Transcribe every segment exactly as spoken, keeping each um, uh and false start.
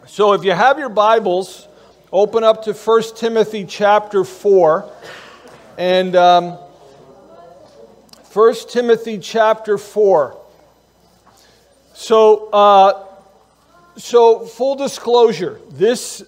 So if you have your Bibles, open up to First Timothy chapter four. And um, First Timothy chapter four. So, uh, so full disclosure, this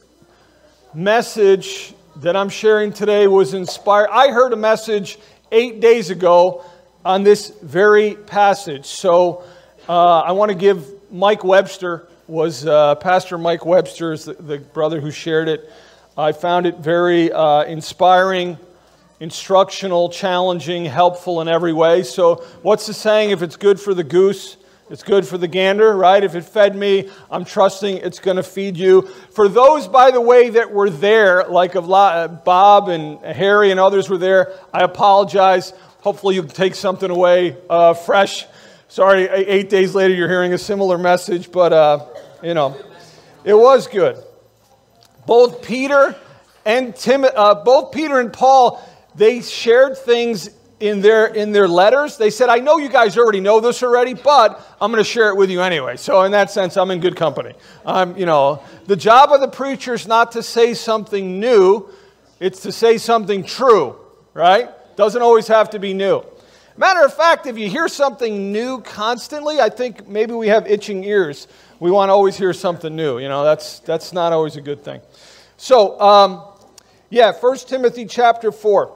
message that I'm sharing today was inspired. I heard a message eight days ago on this very passage. So uh, I want to give Mike Webster, was uh, Pastor Mike Webster, is the, the brother who shared it. I found it very uh, inspiring, instructional, challenging, helpful in every way. So what's the saying? If it's good for the goose, it's good for the gander, right? If it fed me, I'm trusting it's going to feed you. For those, by the way, that were there, like Bob and Harry and others were there, I apologize. Hopefully you can take something away uh, fresh. Sorry, eight days later you're hearing a similar message, but, uh, you know, it was good. Both Peter and Tim, uh, both Peter and Paul, they shared things in their in their letters. They said, I know you guys already know this already, but I'm going to share it with you anyway. So in that sense, I'm in good company. Um, you know, the job of the preacher is not to say something new. It's to say something true, right? Doesn't always have to be new. Matter of fact, if you hear something new constantly, I think maybe we have itching ears. We want to always hear something new. You know, that's that's not always a good thing. So, um, yeah, First Timothy chapter four.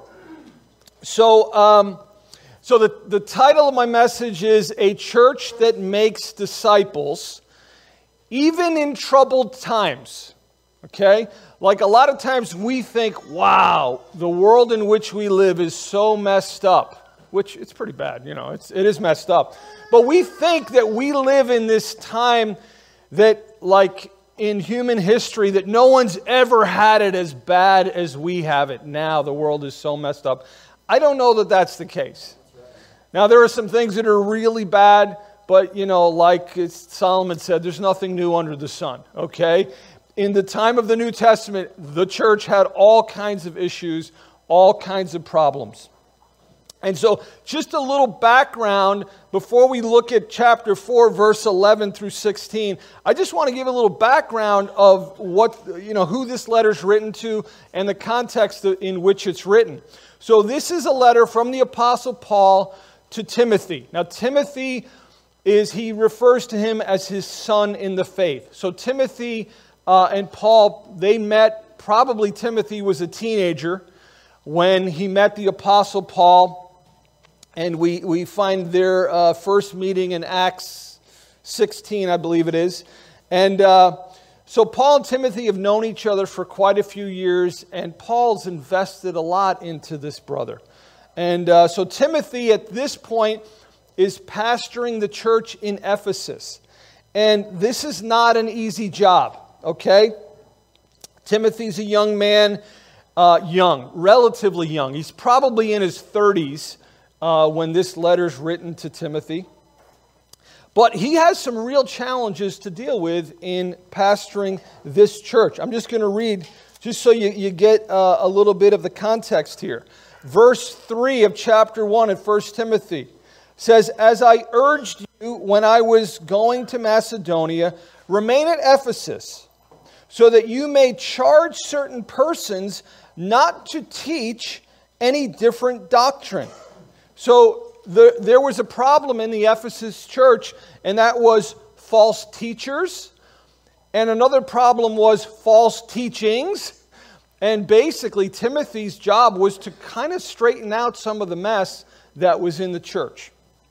So, um, so the, the title of my message is A Church That Makes Disciples, Even in Troubled Times. Okay? Like a lot of times we think, wow, the world in which we live is so messed up. Which it's pretty bad, you know, it's, it is messed up. But we think that we live in this time that, like in human history, that no one's ever had it as bad as we have it now. The world is so messed up. I don't know that that's the case. Now, there are some things that are really bad, but, you know, like Solomon said, there's nothing new under the sun, okay? In the time of the New Testament, the church had all kinds of issues, all kinds of problems. And so just a little background before we look at chapter four, verse eleven through sixteen. I just want to give a little background of what, you know, who this letter is written to and the context in which it's written. So this is a letter from the Apostle Paul to Timothy. Now, Timothy is, he refers to him as his son in the faith. So Timothy uh, and Paul, they met, probably Timothy was a teenager when he met the Apostle Paul. And we, we find their uh, first meeting in Acts sixteen, I believe it is. And uh, so Paul and Timothy have known each other for quite a few years, and Paul's invested a lot into this brother. And uh, so Timothy at this point is pastoring the church in Ephesus. And this is not an easy job, okay? Timothy's a young man, uh, young, relatively young. He's probably in his thirties. Uh, when this letter's written to Timothy. But he has some real challenges to deal with in pastoring this church. I'm just going to read, just so you, you get uh, a little bit of the context here. Verse three of chapter one of First Timothy says, As I urged you when I was going to Macedonia, remain at Ephesus, so that you may charge certain persons not to teach any different doctrine. So the, there was a problem in the Ephesus church, and that was false teachers. And another problem was false teachings. And basically, Timothy's job was to kind of straighten out some of the mess that was in the church.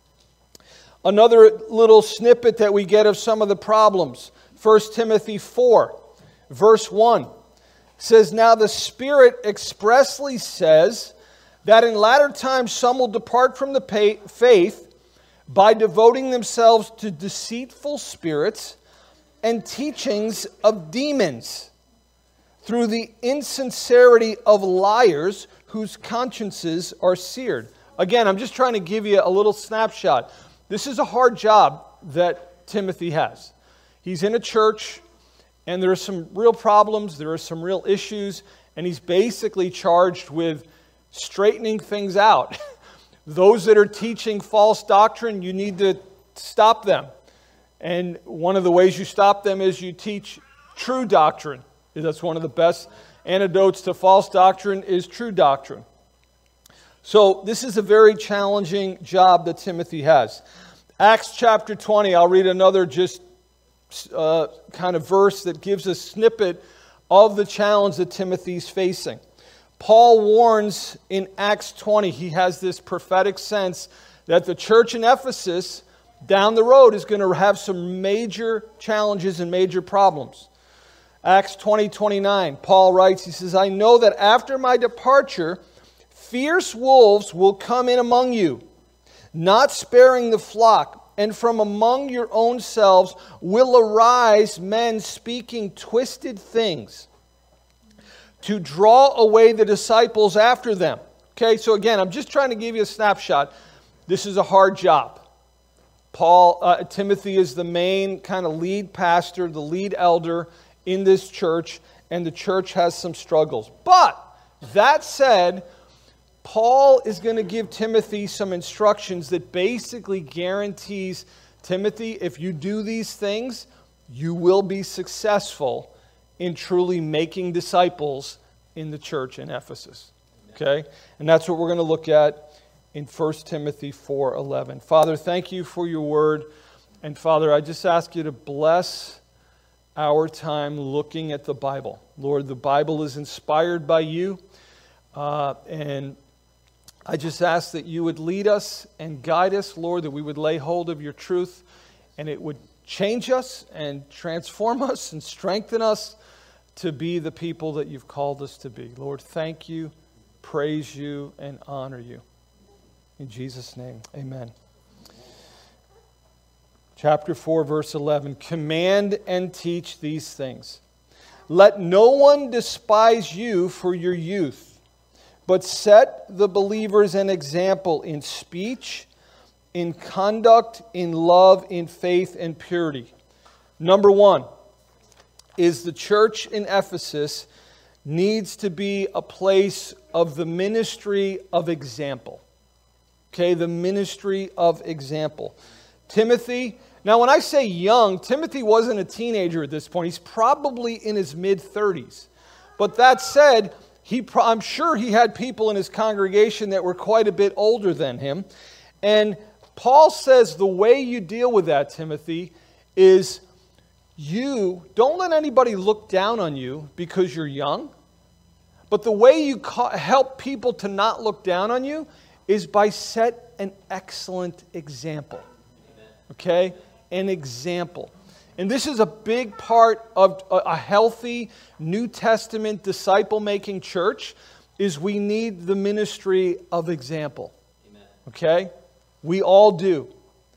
Another little snippet that we get of some of the problems. First Timothy four, verse one says, Now the Spirit expressly says that in latter times some will depart from the faith by devoting themselves to deceitful spirits and teachings of demons, through the insincerity of liars whose consciences are seared. Again, I'm just trying to give you a little snapshot. This is a hard job that Timothy has. He's in a church, and there are some real problems, there are some real issues, and he's basically charged with straightening things out. Those that are teaching false doctrine, you need to stop them. And one of the ways you stop them is you teach true doctrine. That's one of the best antidotes to false doctrine is true doctrine. So this is a very challenging job that Timothy has. Acts chapter twenty, I'll read another just uh, kind of verse that gives a snippet of the challenge that Timothy's facing. Paul warns in Acts twenty, he has this prophetic sense that the church in Ephesus down the road is going to have some major challenges and major problems. Acts twenty, twenty-nine, Paul writes, he says, I know that after my departure, fierce wolves will come in among you, not sparing the flock, and from among your own selves will arise men speaking twisted things to draw away the disciples after them. Okay, so again, I'm just trying to give you a snapshot. This is a hard job. Paul, uh, Timothy is the main kind of lead pastor, the lead elder in this church, and the church has some struggles. But that said, Paul is going to give Timothy some instructions that basically guarantees, Timothy, if you do these things, you will be successful in truly making disciples in the church in Ephesus. Okay? And that's what we're going to look at in First Timothy four eleven. Father, thank you for your word. And Father, I just ask you to bless our time looking at the Bible. Lord, the Bible is inspired by you. Uh, and I just ask that you would lead us and guide us, Lord, that we would lay hold of your truth and it would change us and transform us and strengthen us to be the people that you've called us to be. Lord, thank you, praise you, and honor you. In Jesus' name, amen. Chapter four, verse eleven. Command and teach these things. Let no one despise you for your youth, but set the believers an example in speech, in conduct, in love, in faith, and purity. Number one is the church in Ephesus needs to be a place of the ministry of example. Okay, the ministry of example. Timothy, now when I say young, Timothy wasn't a teenager at this point. He's probably in his mid-thirties. But that said, he, I'm sure he had people in his congregation that were quite a bit older than him. And Paul says the way you deal with that, Timothy, is you don't let anybody look down on you because you're young. But the way you help people to not look down on you is by set an excellent example. Okay? An example. And this is a big part of a healthy New Testament disciple-making church, is we need the ministry of example. Okay? We all do.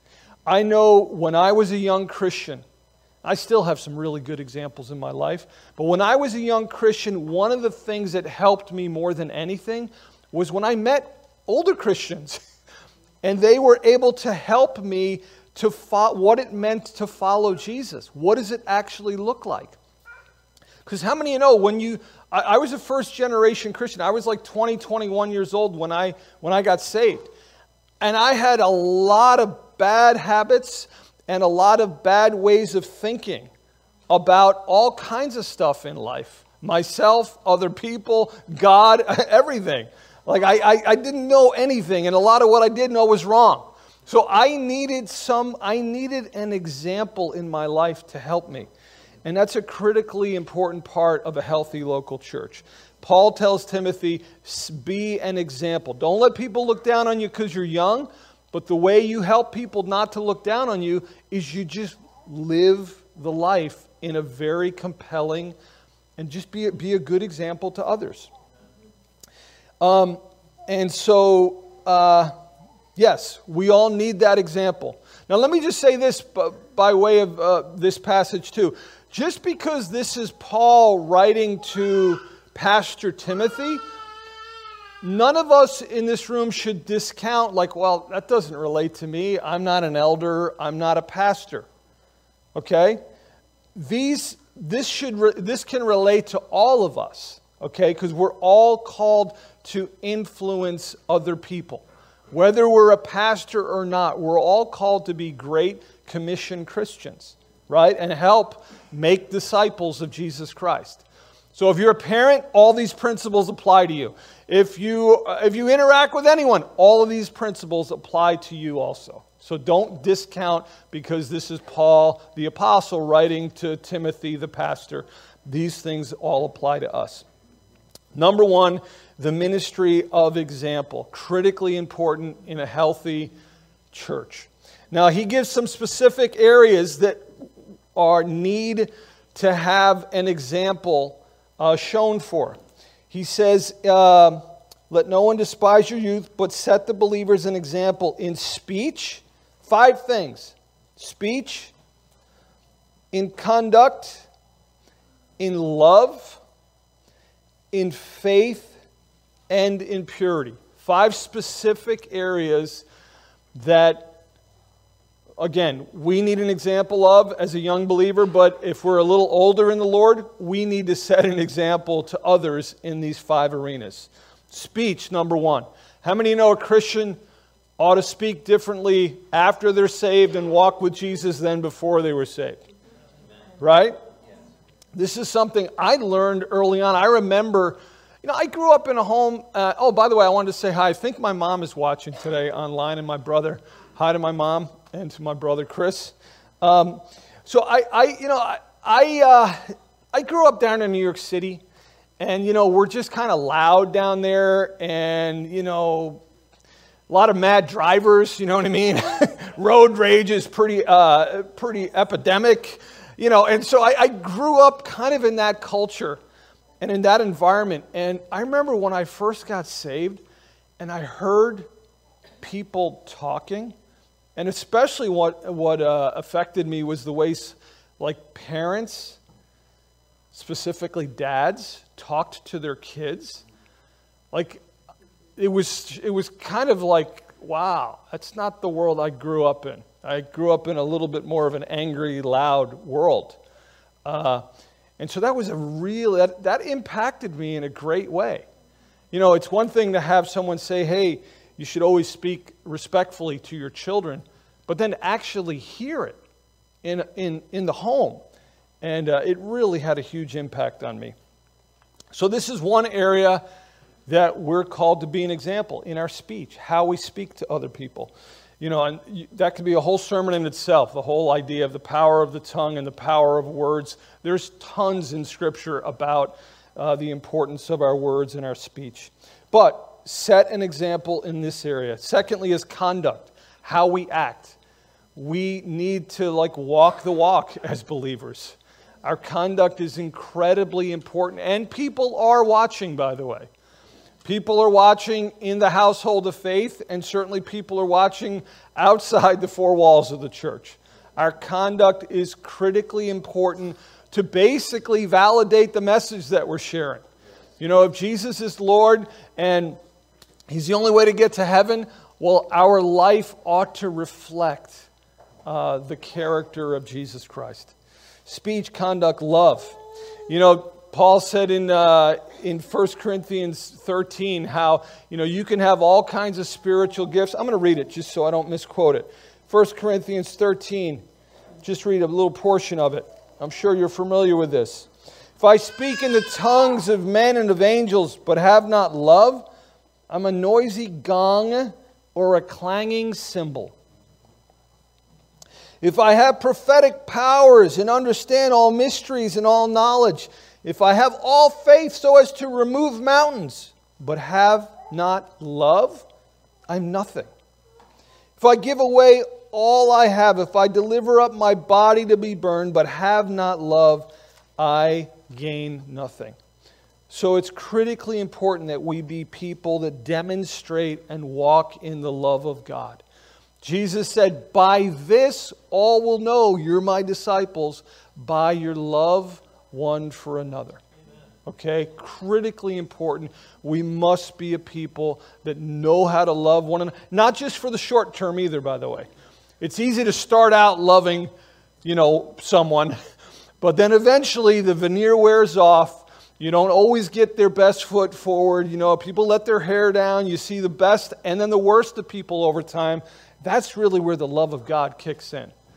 I know when I was a young Christian, I still have some really good examples in my life, but when I was a young Christian, one of the things that helped me more than anything was when I met older Christians, and they were able to help me to fo- what it meant to follow Jesus. What does it actually look like? Because how many of you know, when you, I, I was a first generation Christian. I was like twenty, twenty-one years old when I, when I got saved. And I had a lot of bad habits and a lot of bad ways of thinking about all kinds of stuff in life. Myself, other people, God, everything. Like I, I, I didn't know anything, and a lot of what I did know was wrong. So I needed some, I needed an example in my life to help me. And that's a critically important part of a healthy local church. Paul tells Timothy, be an example. Don't let people look down on you because you're young, but the way you help people not to look down on you is you just live the life in a very compelling, and just be, be a good example to others. Um, and so, uh, yes, we all need that example. Now, let me just say this by, by way of uh, this passage too. Just because this is Paul writing to Pastor Timothy, none of us in this room should discount like, well, that doesn't relate to me. I'm not an elder. I'm not a pastor. Okay? These, this should, re- this can relate to all of us. Okay? Because we're all called to influence other people. Whether we're a pastor or not, we're all called to be great commission Christians. right? And help make disciples of Jesus Christ. So if you're a parent, all these principles apply to you. If you, if you interact with anyone, all of these principles apply to you also. So don't discount, because this is Paul, the apostle, writing to Timothy, the pastor. These things all apply to us. Number one, the ministry of example. Critically important in a healthy church. Now, he gives some specific areas that are need to have an example uh, shown for. He says, uh, let no one despise your youth, but set the believers an example in speech. Five things. Speech, in conduct, in love, in faith, and in purity. Five specific areas that, again, we need an example of as a young believer, but if we're a little older in the Lord, we need to set an example to others in these five arenas. Speech, number one. How many know a Christian ought to speak differently after they're saved and walk with Jesus than before they were saved? Right? This is something I learned early on. I remember, you know, I grew up in a home. Uh, oh, by the way, I wanted to say hi. I think my mom is watching today online, and my brother. Hi to my mom and to my brother Chris. Um, so I, I, you know, I, I, uh, I grew up down in New York City, and you know, we're just kind of loud down there, and you know, a lot of mad drivers. You know what I mean? Road rage is pretty, uh, pretty epidemic. You know, and so I, I grew up kind of in that culture and in that environment. And I remember when I first got saved and I heard people talking, and especially what, what uh, affected me was the ways like parents, specifically dads, talked to their kids. Like it was, it was kind of like, wow, that's not the world I grew up in. I grew up in a little bit more of an angry, loud world. Uh, and so that was a real, that, that impacted me in a great way. You know, it's one thing to have someone say, hey, you should always speak respectfully to your children, but then actually hear it in, in, in the home. And uh, it really had a huge impact on me. So this is one area that we're called to be an example in our speech, how we speak to other people. You know, and that could be a whole sermon in itself, the whole idea of the power of the tongue and the power of words. There's tons in Scripture about uh, the importance of our words and our speech. But set an example in this area. Secondly is conduct, how we act. We need to like walk the walk as believers. Our conduct is incredibly important, and people are watching, by the way. People are watching in the household of faith, and certainly people are watching outside the four walls of the church. Our conduct is critically important to basically validate the message that we're sharing. You know, if Jesus is Lord and He's the only way to get to heaven, well, our life ought to reflect uh, the character of Jesus Christ. Speech, conduct, love. You know, Paul said in uh, in First Corinthians thirteen how, you know, you can have all kinds of spiritual gifts. I'm going to read it just so I don't misquote it. First Corinthians thirteen, just read a little portion of it. I'm sure you're familiar with this. If I speak in the tongues of men and of angels, but have not love, I'm a noisy gong or a clanging cymbal. If I have prophetic powers and understand all mysteries and all knowledge, if I have all faith so as to remove mountains, but have not love, I'm nothing. If I give away all I have, if I deliver up my body to be burned, but have not love, I gain nothing. So it's critically important that we be people that demonstrate and walk in the love of God. Jesus said, by this all will know you're my disciples, by your love one for another. Okay? Critically important. We must be a people that know how to love one another. Not just for the short term either, by the way. It's easy to start out loving, you know, someone, but then eventually the veneer wears off. You don't always get their best foot forward. You know, people let their hair down. You see the best and then the worst of people over time. That's really where the love of God kicks in.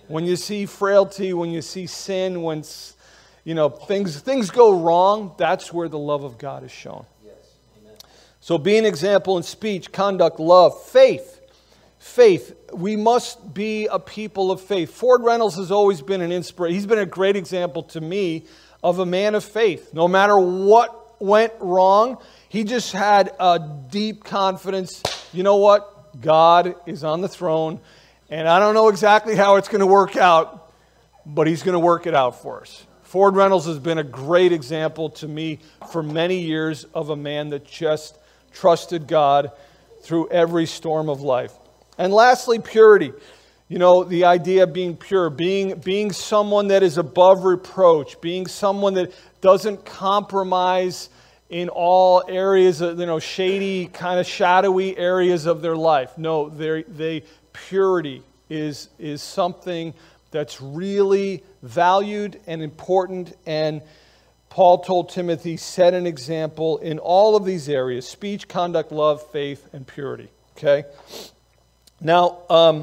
When you see frailty, when you see sin, when you know things things go wrong, that's where the love of God is shown. Yes. Amen. So be an example in speech, conduct, love, faith. Faith. We must be a people of faith. Ford Reynolds has always been an inspiration. He's been a great example to me of a man of faith. No matter what went wrong, he just had a deep confidence. You know what? God is on the throne, and I don't know exactly how it's going to work out, but He's going to work it out for us. Ford Reynolds has been a great example to me for many years of a man that just trusted God through every storm of life. And lastly, purity. You know, the idea of being pure, being, being someone that is above reproach, being someone that doesn't compromise in all areas of, you know, shady, kind of shadowy areas of their life. No, they, they purity is, is something that's really valued and important. And Paul told Timothy, set an example in all of these areas: speech, conduct, love, faith, and purity. Okay? Now, um,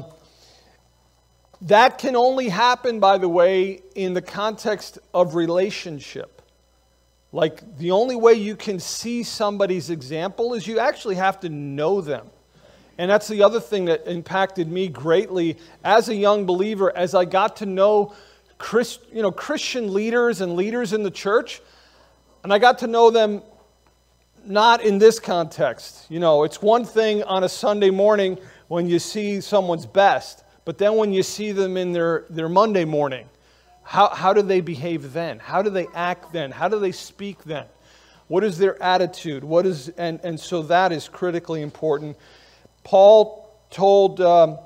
that can only happen, by the way, in the context of relationship. Like, the only way you can see somebody's example is you actually have to know them. And that's the other thing that impacted me greatly as a young believer, as I got to know Christ, you know, Christian leaders and leaders in the church. And I got to know them not in this context. You know, it's one thing on a Sunday morning when you see someone's best, but then when you see them in their, their Monday morning, how, how do they behave then? How do they act then? How do they speak then? What is their attitude? What is and, and so that is critically important. Paul told um,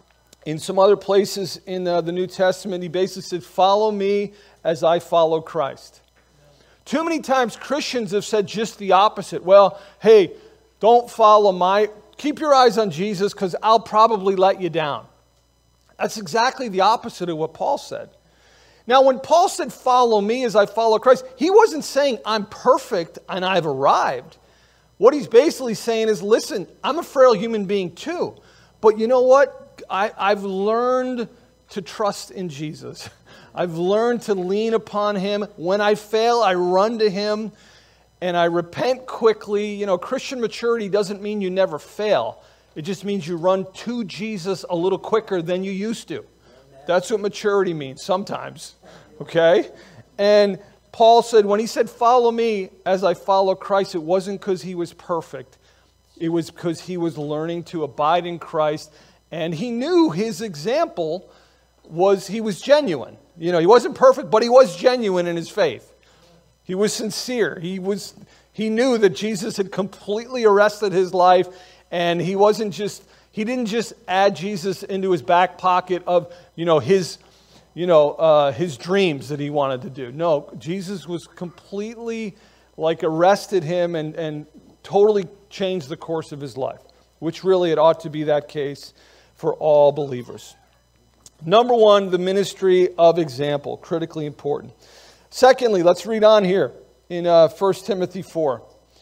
in some other places in uh, the New Testament, he basically said, follow me as I follow Christ. Too many times Christians have said just the opposite. Well, hey, don't follow my... Keep your eyes on Jesus because I'll probably let you down. That's exactly the opposite of what Paul said. Now, when Paul said, follow me as I follow Christ, he wasn't saying I'm perfect and I've arrived. What he's basically saying is, listen, I'm a frail human being too. But you know what? I, I've learned to trust in Jesus. I've learned to lean upon Him. When I fail, I run to Him. And I repent quickly. You know, Christian maturity doesn't mean you never fail. It just means you run to Jesus a little quicker than you used to. That's what maturity means sometimes. Okay? And Paul said, when he said, follow me as I follow Christ, it wasn't because he was perfect. It was because he was learning to abide in Christ. And he knew his example was, he was genuine. You know, he wasn't perfect, but he was genuine in his faith. He was sincere. He was. He knew that Jesus had completely arrested his life, and he wasn't just. He didn't just add Jesus into his back pocket of, you know, his, you know, uh, his dreams that he wanted to do. No, Jesus was completely, like, arrested him and and totally changed the course of his life. Which really it ought to be that case for all believers. Number one, the ministry of example, critically important. Secondly, let's read on here in uh, First Timothy four.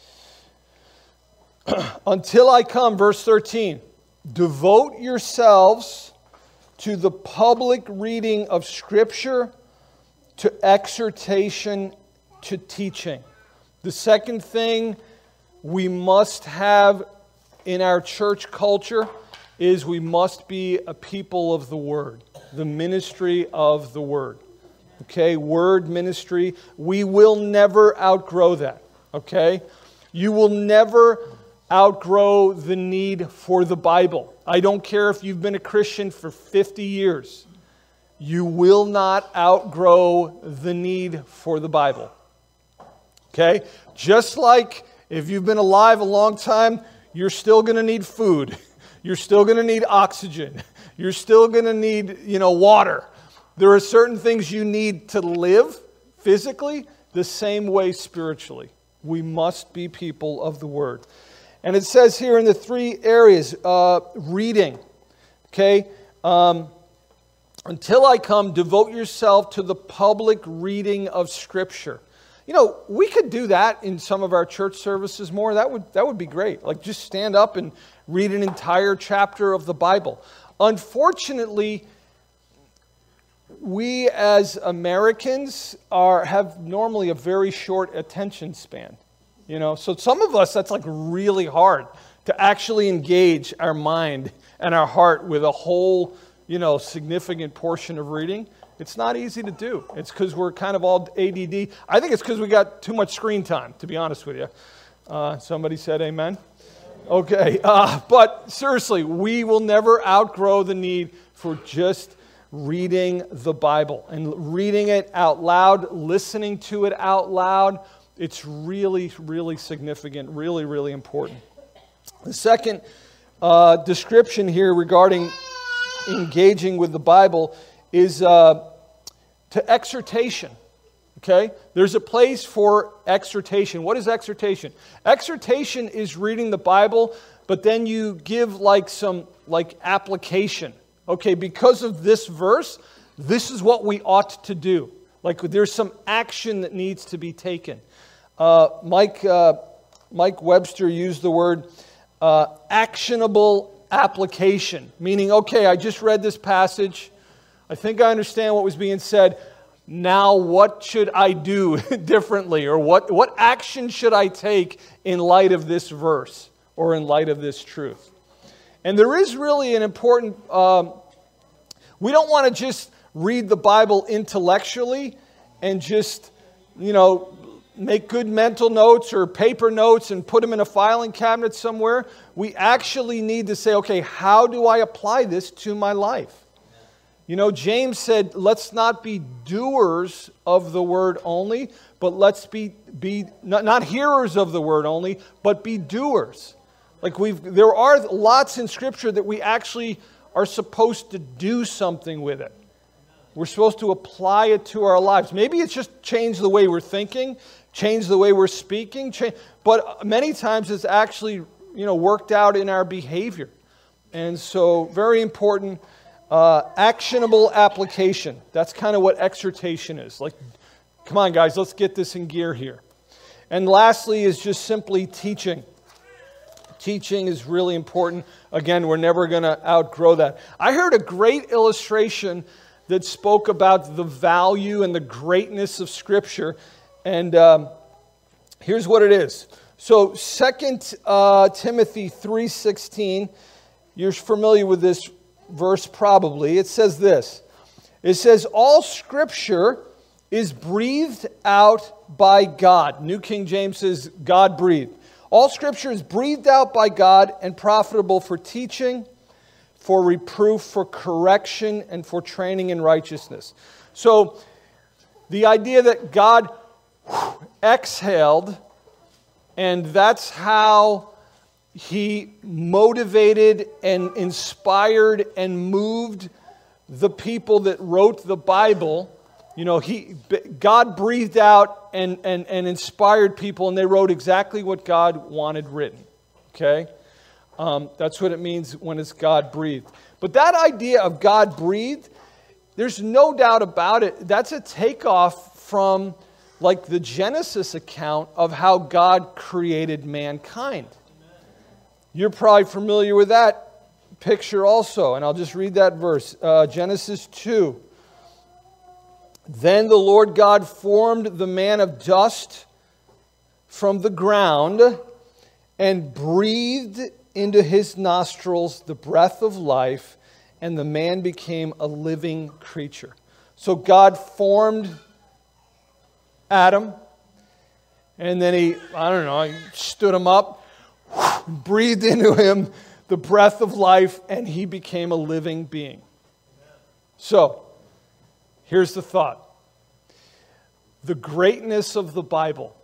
Until I come, verse thirteen, devote yourselves to the public reading of Scripture, to exhortation, to teaching. The second thing we must have in our church culture is we must be a people of the Word, the ministry of the Word. Okay, word ministry. We will never outgrow that. Okay? You will never outgrow the need for the Bible. I don't care if you've been a Christian for fifty years. You will not outgrow the need for the Bible. Okay? Just like if you've been alive a long time, you're still going to need food. You're still going to need oxygen. You're still going to need, you know, water. There are certain things you need to live physically the same way spiritually. We must be people of the Word. And it says here in the three areas, uh, reading, okay? Um, until I come, devote yourself to the public reading of Scripture. You know, we could do that in some of our church services more. That would, that would be great. Like, just stand up and read an entire chapter of the Bible. Unfortunately, we as Americans are have normally a very short attention span. You know, so some of us, that's like really hard to actually engage our mind and our heart with a whole, you know, significant portion of reading. It's not easy to do. It's because we're kind of all A D D. I think it's because we got too much screen time, to be honest with you. Uh, somebody said amen? Okay, uh, but seriously, we will never outgrow the need for just reading the Bible and reading it out loud, listening to it out loud. It's really, really significant, really, really important. The second uh, description here regarding engaging with the Bible is uh, to exhortation. Okay? There's a place for exhortation. What is exhortation? Exhortation is reading the Bible, but then you give like some like application. Okay, because of this verse, this is what we ought to do. Like there's some action that needs to be taken. Uh, Mike uh, Mike Webster used the word uh, actionable application, meaning, okay, I just read this passage. I think I understand what was being said. Now what should I do differently? Or what, what action should I take in light of this verse or in light of this truth? And there is really an important... Um, we don't want to just read the Bible intellectually and just, you know, make good mental notes or paper notes and put them in a filing cabinet somewhere. We actually need to say, okay, how do I apply this to my life? You know, James said, let's not be doers of the word only, but let's be, be not, not hearers of the word only, but be doers. Like we've, there are lots in Scripture that we actually are supposed to do something with it. We're supposed to apply it to our lives. Maybe it's just change the way we're thinking, change the way we're speaking, change, but many times it's actually, you know, worked out in our behavior. And so, very important, uh, actionable application. That's kind of what exhortation is. Like, come on, guys, let's get this in gear here. And lastly is just simply teaching. Teaching is really important. Again, we're never going to outgrow that. I heard a great illustration that spoke about the value and the greatness of Scripture. And um, here's what it is. So Second uh, Timothy three sixteen, you're familiar with this verse probably. It says this. It says, all Scripture is breathed out by God. New King James says, God breathed. All Scripture is breathed out by God and profitable for teaching, for reproof, for correction, and for training in righteousness. So, the idea that God exhaled, and that's how He motivated and inspired and moved the people that wrote the Bible. You know, he, God breathed out and, and, and inspired people, and they wrote exactly what God wanted written. Okay? Um, that's what it means when it's God breathed. But that idea of God breathed, there's no doubt about it. That's a takeoff from like the Genesis account of how God created mankind. You're probably familiar with that picture also. And I'll just read that verse. Uh, Genesis two. Then the Lord God formed the man of dust from the ground and breathed into his nostrils the breath of life, and the man became a living creature. So God formed Adam, and then he, I don't know, he stood him up, breathed into him the breath of life, and he became a living being. So, here's the thought. The greatness of the Bible.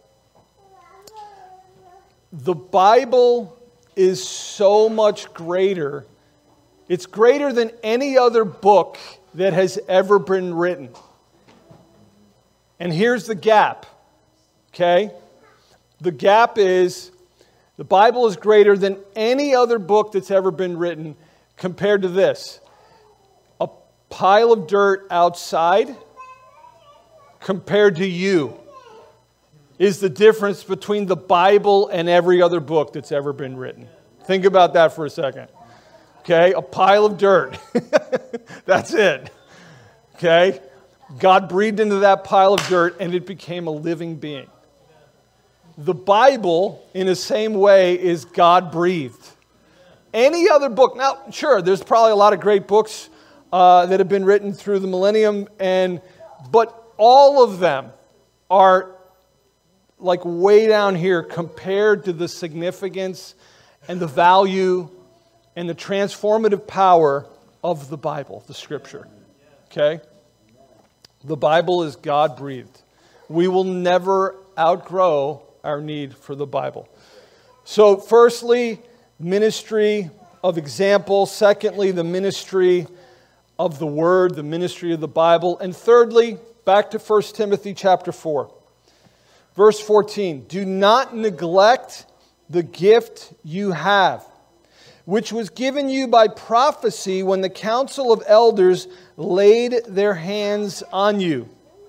The Bible is so much greater. It's greater than any other book that has ever been written. And here's the gap. Okay? The gap is the Bible is greater than any other book that's ever been written compared to this. A pile of dirt outside compared to you is the difference between the Bible and every other book that's ever been written. Think about that for a second. Okay, a pile of dirt. That's it. Okay, God breathed into that pile of dirt and it became a living being. The Bible, in the same way, is God-breathed. Any other book, now, sure, there's probably a lot of great books uh, that have been written through the millennium, and but all of them are like way down here compared to the significance and the value and the transformative power of the Bible, the Scripture. Okay? The Bible is God-breathed. We will never outgrow our need for the Bible. So, firstly, ministry of example. Secondly, the ministry of the Word, the ministry of the Bible. And thirdly, back to First Timothy chapter four. Verse fourteen, do not neglect the gift you have, which was given you by prophecy when the council of elders laid their hands on you.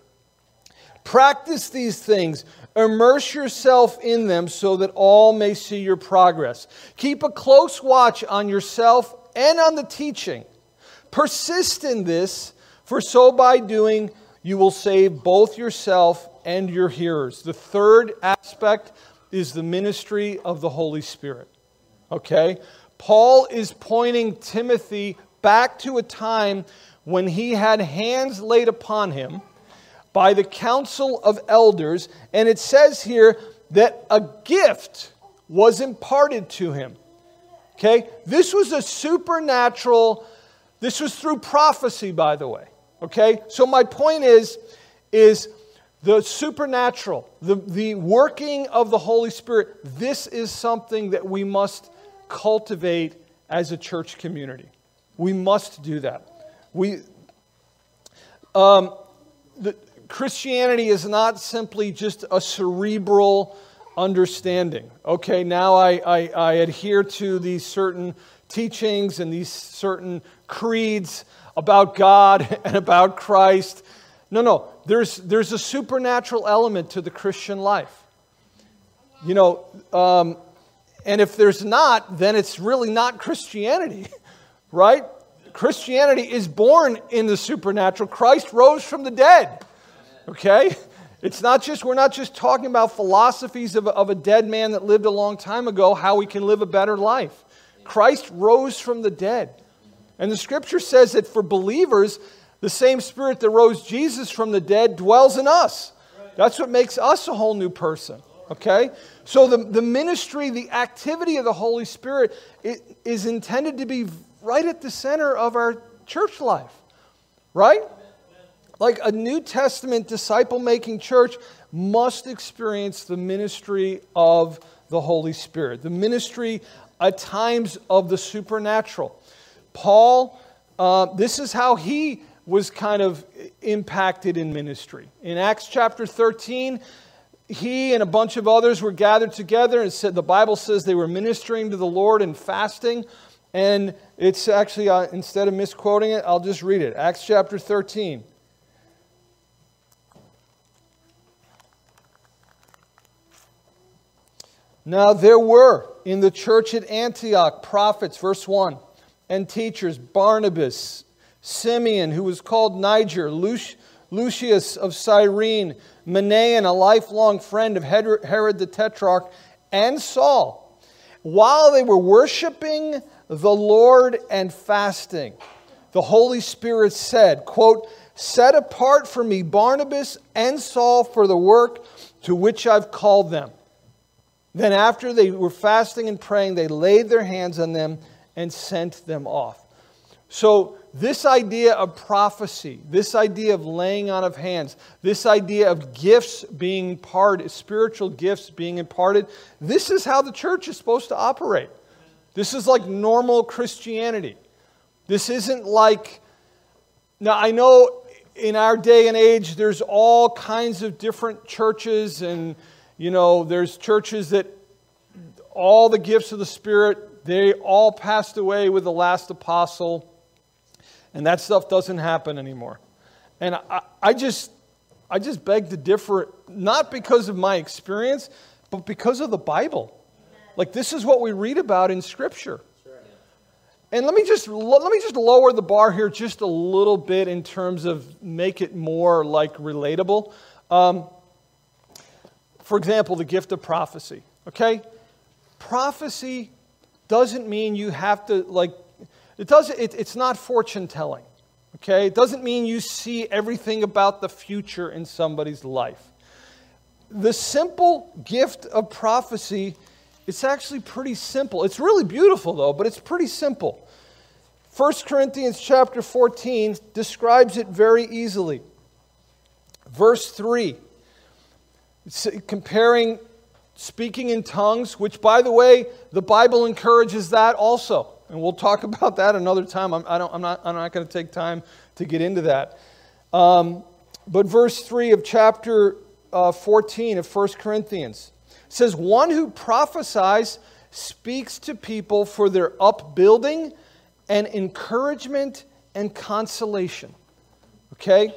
Practice these things. Immerse yourself in them so that all may see your progress. Keep a close watch on yourself and on the teaching. Persist in this, for so by doing you will save both yourself and your hearers. The third aspect is the ministry of the Holy Spirit. Okay? Paul is pointing Timothy back to a time when he had hands laid upon him by the council of elders, and it says here that a gift was imparted to him. Okay? This was a supernatural, this was through prophecy, by the way. Okay? So my point is, is the supernatural, the, the working of the Holy Spirit, this is something that we must cultivate as a church community. We must do that. We, um, the, Christianity is not simply just a cerebral understanding. Okay, now I, I, I adhere to these certain teachings and these certain creeds about God and about Christ. No, no, there's, there's a supernatural element to the Christian life. You know, um, and if there's not, then it's really not Christianity, right? Christianity is born in the supernatural. Christ rose from the dead. Okay? It's not just, we're not just talking about philosophies of, of a dead man that lived a long time ago, how we can live a better life. Christ rose from the dead. And the Scripture says that for believers, the same Spirit that rose Jesus from the dead dwells in us. That's what makes us a whole new person. Okay? So the, the ministry, the activity of the Holy Spirit it, is intended to be right at the center of our church life. Right? Like a New Testament disciple-making church must experience the ministry of the Holy Spirit. The ministry at times of the supernatural. Paul, uh, this is how he was kind of impacted in ministry. In Acts chapter thirteen, he and a bunch of others were gathered together and said, the Bible says they were ministering to the Lord and fasting. And it's actually, uh, instead of misquoting it, I'll just read it. Acts chapter thirteen. Now there were in the church at Antioch prophets, verse one, and teachers, Barnabas, Simeon, who was called Niger, Lucius of Cyrene, Manaen, a lifelong friend of Herod the Tetrarch, and Saul. While they were worshiping the Lord and fasting, the Holy Spirit said, quote, set apart for me Barnabas and Saul for the work to which I've called them. Then after they were fasting and praying, they laid their hands on them and sent them off. So this idea of prophecy, this idea of laying on of hands, this idea of gifts being imparted, spiritual gifts being imparted, this is how the church is supposed to operate. This is like normal Christianity. This isn't like, now I know in our day and age there's all kinds of different churches, and you know, there's churches that all the gifts of the Spirit, they all passed away with the last apostle. And that stuff doesn't happen anymore. And I, I just I just beg to differ, not because of my experience, but because of the Bible. Like, this is what we read about in Scripture. And let me just let me just lower the bar here just a little bit in terms of make it more like relatable. Um, for example, the gift of prophecy. Okay, prophecy doesn't mean you have to like. It doesn't. It, it's not fortune telling. Okay, it doesn't mean you see everything about the future in somebody's life. The simple gift of prophecy. It's actually pretty simple. It's really beautiful, though, but it's pretty simple. First Corinthians chapter fourteen describes it very easily. Verse three, comparing speaking in tongues, which, by the way, the Bible encourages that also. And we'll talk about that another time. I'm, I don't, I'm not, I'm not going to take time to get into that. Um, but verse three of chapter uh, fourteen of First Corinthians. It says, one who prophesies speaks to people for their upbuilding and encouragement and consolation. Okay?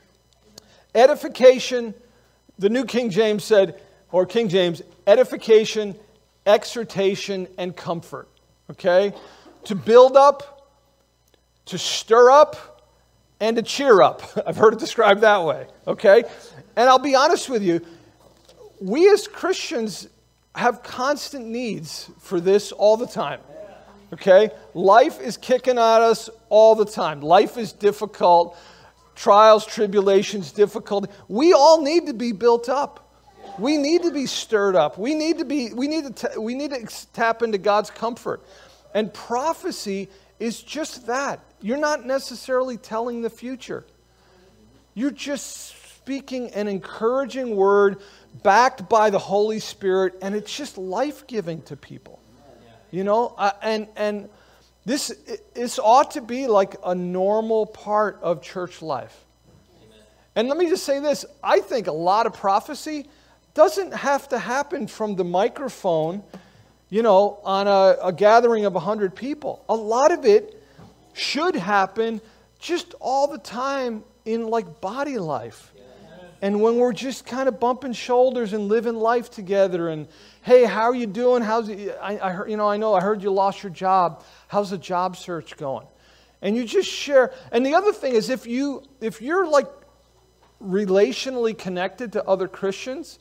Edification, the New King James said, or King James, edification, exhortation, and comfort. Okay? To build up, to stir up, and to cheer up. I've heard it described that way. Okay? And I'll be honest with you, we as Christians have constant needs for this all the time. Okay? Life is kicking at us all the time. Life is difficult. Trials, tribulations, difficulty. We all need to be built up. We need to be stirred up. We need to be we need to t- we need to tap into God's comfort. And prophecy is just that. You're not necessarily telling the future. You're just speaking an encouraging word backed by the Holy Spirit, and it's just life-giving to people. You know, uh, and and this this ought to be like a normal part of church life. Amen. And let me just say this, I think a lot of prophecy doesn't have to happen from the microphone, you know, on a, a gathering of a hundred people. A lot of it should happen just all the time in like body life. And when we're just kind of bumping shoulders and living life together, and hey, how are you doing? How's it? I, I heard, you know, I know I heard you lost your job. How's the job search going? And you just share. And the other thing is, if you if you're like relationally connected to other Christians,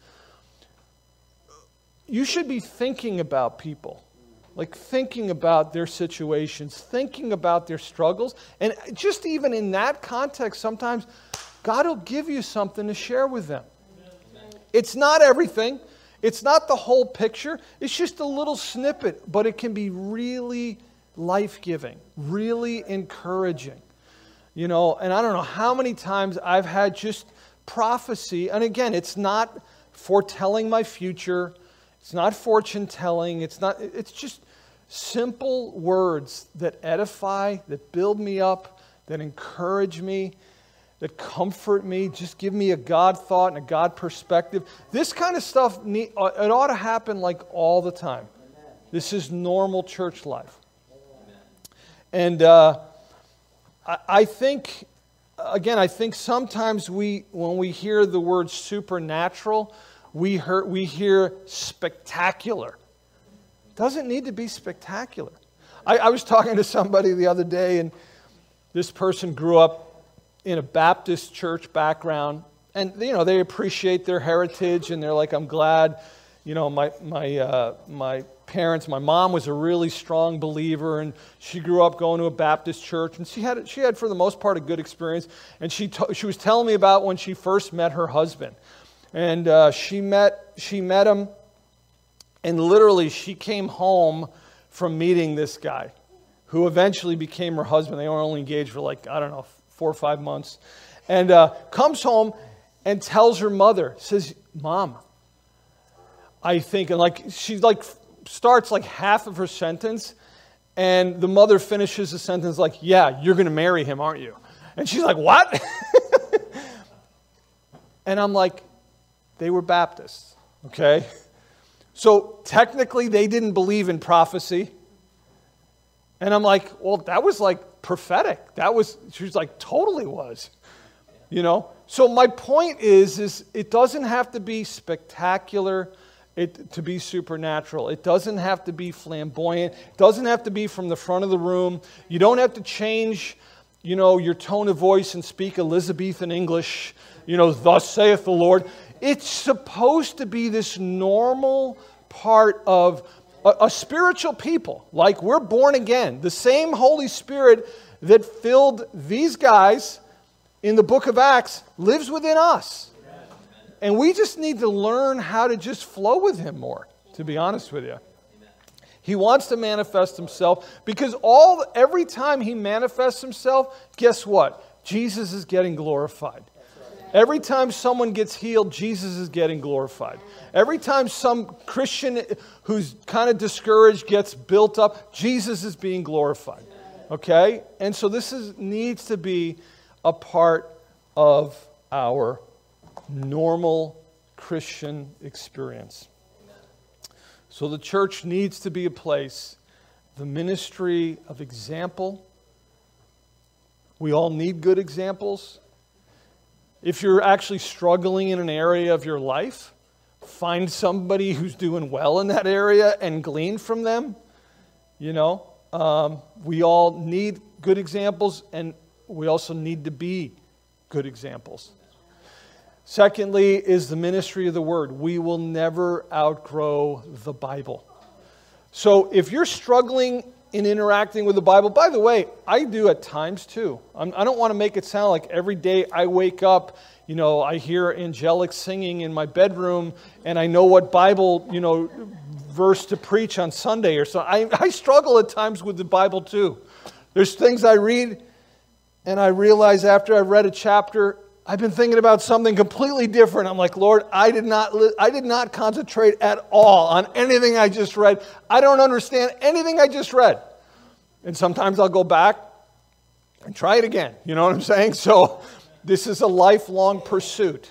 you should be thinking about people, like thinking about their situations, thinking about their struggles, and just even in that context, sometimes God will give you something to share with them. It's not everything. It's not the whole picture. It's just a little snippet, but it can be really life-giving, really encouraging. You know, and I don't know how many times I've had just prophecy. And again, it's not foretelling my future. It's not fortune-telling. It's not, it's just simple words that edify, that build me up, that encourage me, that comfort me, just give me a God thought and a God perspective. This kind of stuff, it ought to happen like all the time. This is normal church life. And uh, I, I think, again, I think sometimes we, when we hear the word supernatural, we hear, we hear spectacular. It doesn't need to be spectacular. I, I was talking to somebody the other day, and this person grew up in a Baptist church background, and you know they appreciate their heritage, and they're like, I'm glad, you know, my my uh, my parents, my mom was a really strong believer, and she grew up going to a Baptist church, and she had she had for the most part a good experience. And she to, she was telling me about when she first met her husband, and uh, she met she met him, and literally she came home from meeting this guy, who eventually became her husband. They were only engaged for like I don't know. four or five months, and uh, comes home and tells her mother, says, Mom, I think, and like, she like starts like half of her sentence, and the mother finishes the sentence like, yeah, you're going to marry him, aren't you? And she's like, what? And I'm like, they were Baptists, okay? So technically they didn't believe in prophecy. And I'm like, well, that was like prophetic. That was, she was like, totally was. You know? So my point is, is it doesn't have to be spectacular. it to be supernatural. It doesn't have to be flamboyant. It doesn't have to be from the front of the room. You don't have to change, you know, your tone of voice and speak Elizabethan English, you know, thus saith the Lord. It's supposed to be this normal part of a, a spiritual people. Like we're born again. The same Holy Spirit that filled these guys in the book of Acts lives within us. And we just need to learn how to just flow with Him more, to be honest with you. He wants to manifest Himself because all every time He manifests Himself, guess what? Jesus is getting glorified. Every time someone gets healed, Jesus is getting glorified. Every time some Christian who's kind of discouraged gets built up, Jesus is being glorified. Okay? And so this is, needs to be a part of our normal Christian experience. So the church needs to be a place, the ministry of example. We all need good examples. If you're actually struggling in an area of your life, find somebody who's doing well in that area and glean from them. You know, um, we all need good examples, and we also need to be good examples. Secondly is the ministry of the Word. We will never outgrow the Bible. So if you're struggling in interacting with the Bible, by the way, I do at times too. I'm, I don't want to make it sound like every day I wake up, you know, I hear angelic singing in my bedroom and I know what Bible, you know, verse to preach on Sunday or so. I, I struggle at times with the Bible too. There's things I read and I realize after I've read a chapter, I've been thinking about something completely different. I'm like, Lord, I did not li- I did not concentrate at all on anything I just read. I don't understand anything I just read. And sometimes I'll go back and try it again. You know what I'm saying? So this is a lifelong pursuit.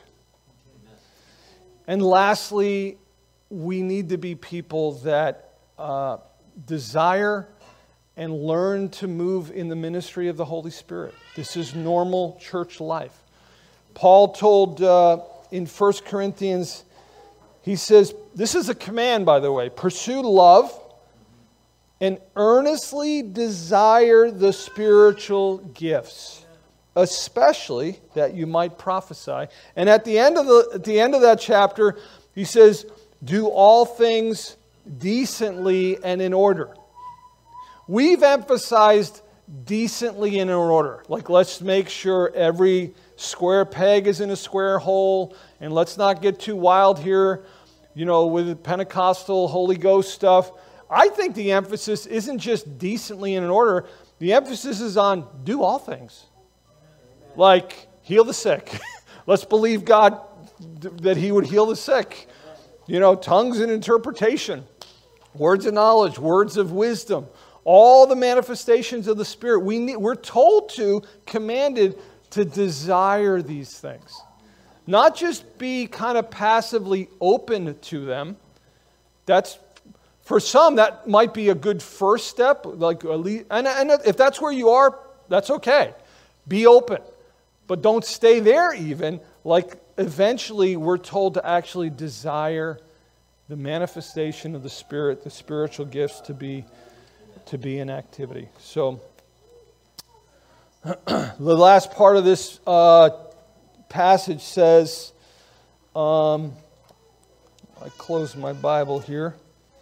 And lastly, we need to be people that uh, desire and learn to move in the ministry of the Holy Spirit. This is normal church life. Paul told uh, in First Corinthians, he says, this is a command, by the way, pursue love and earnestly desire the spiritual gifts, especially that you might prophesy. And at the end of the at the end of that chapter, he says, do all things decently and in order. We've emphasized decently and in order. Like, let's make sure every square peg is in a square hole, and let's not get too wild here, you know, with Pentecostal Holy Ghost stuff. I think the emphasis isn't just decently and in order. The emphasis is on do all things. Like, heal the sick. Let's believe God that He would heal the sick. You know, tongues and interpretation, words of knowledge, words of wisdom, all the manifestations of the Spirit. We need, we're told to, commanded to desire these things. Not just be kind of passively open to them. That's, for some, that might be a good first step. Like, and, and if that's where you are, that's okay. Be open. But don't stay there even. Like, eventually we're told to actually desire the manifestation of the Spirit, the spiritual gifts to be, to be in activity. So, the last part of this uh, passage says, um, I close my Bible here.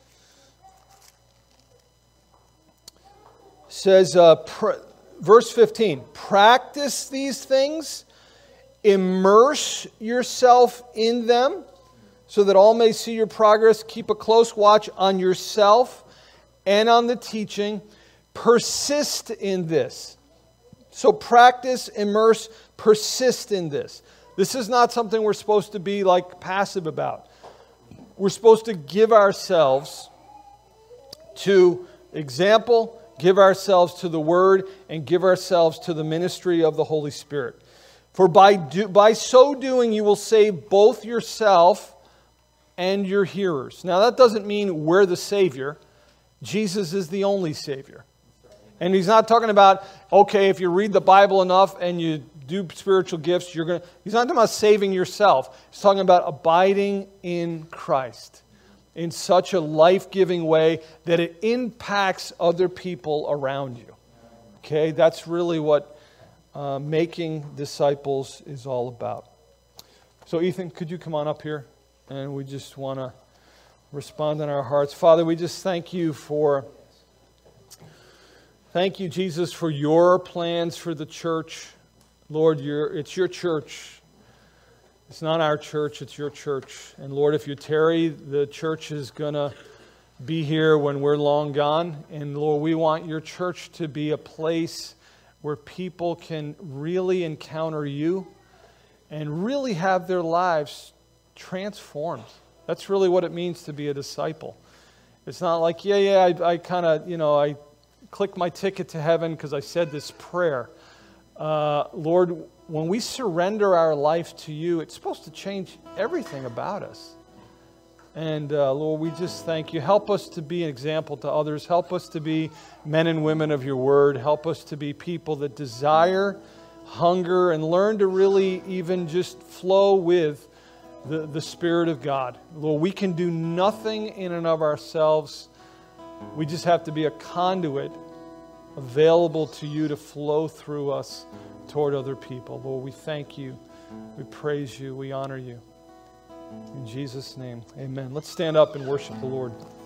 Says, uh, pr- verse fifteen, practice these things, immerse yourself in them, so that all may see your progress. Keep a close watch on yourself and on the teaching. Persist in this. So practice, immerse, persist in this. This is not something we're supposed to be like passive about. We're supposed to give ourselves to example, give ourselves to the Word, and give ourselves to the ministry of the Holy Spirit. For by do, by so doing, you will save both yourself and your hearers. Now that doesn't mean we're the Savior. Jesus is the only Savior. And he's not talking about, okay, if you read the Bible enough and you do spiritual gifts, you're going to... He's not talking about saving yourself. He's talking about abiding in Christ. in such a life-giving way that it impacts other people around you. Okay, that's really what uh, making disciples is all about. So Ethan, could you come on up here? And we just want to respond in our hearts. Father, we just thank you for, thank you, Jesus, for your plans for the church. Lord, your, it's your church. It's not our church, it's your church. And Lord, if you tarry, the church is going to be here when we're long gone. And Lord, we want your church to be a place where people can really encounter you and really have their lives transformed. That's really what it means to be a disciple. It's not like, yeah, yeah, I, I kind of, you know, I clicked my ticket to heaven because I said this prayer. Uh, Lord, when we surrender our life to you, it's supposed to change everything about us. And uh, Lord, we just thank you. Help us to be an example to others. Help us to be men and women of your word. Help us to be people that desire, hunger, and learn to really even just flow with the, the Spirit of God. Lord, we can do nothing in and of ourselves. We just have to be a conduit available to you to flow through us toward other people. Lord, we thank you. We praise you. We honor you. In Jesus' name, amen. Let's stand up and worship the Lord.